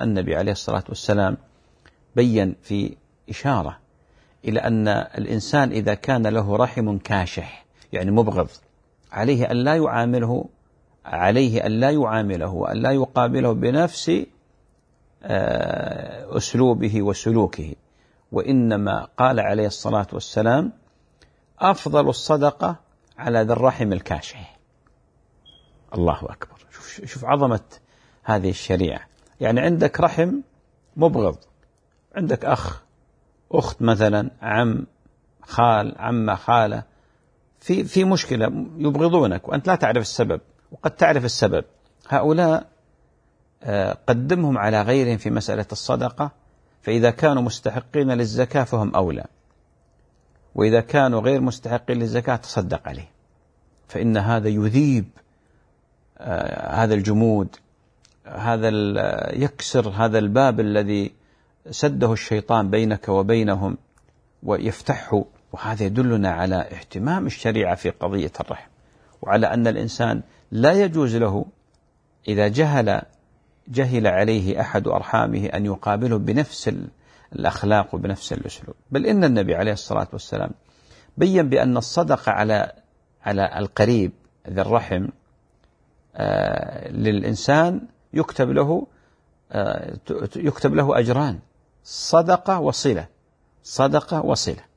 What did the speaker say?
النبي عليه الصلاة والسلام بيّن في إشارة إلى أن الإنسان إذا كان له رحم كاشح يعني مبغض عليه أن لا يعامله وأن لا يقابله بنفس أسلوبه وسلوكه، وإنما قال عليه الصلاة والسلام أفضل الصدقة على ذي الرحم الكاشح. الله أكبر، شوف عظمة هذه الشريعة. يعني عندك رحم مبغض، عندك أخ أخت مثلا، عم خال عمة خالة، في مشكلة يبغضونك وأنت لا تعرف السبب وقد تعرف السبب، هؤلاء قدمهم على غيرهم في مسألة الصدقة، فإذا كانوا مستحقين للزكاة فهم أولى، وإذا كانوا غير مستحقين للزكاة تصدق عليه، فإن هذا يذيب هذا الجمود، يكسر هذا الباب الذي سده الشيطان بينك وبينهم ويفتحه. وهذا يدلنا على اهتمام الشريعة في قضية الرحم، وعلى أن الإنسان لا يجوز له إذا جهل عليه أحد أرحامه أن يقابله بنفس الأخلاق وبنفس الأسلوب. بل إن النبي عليه الصلاة والسلام بيّن بأن الصدقة على القريب ذي الرحم للإنسان يكتب له أجران، صدقة وصلة.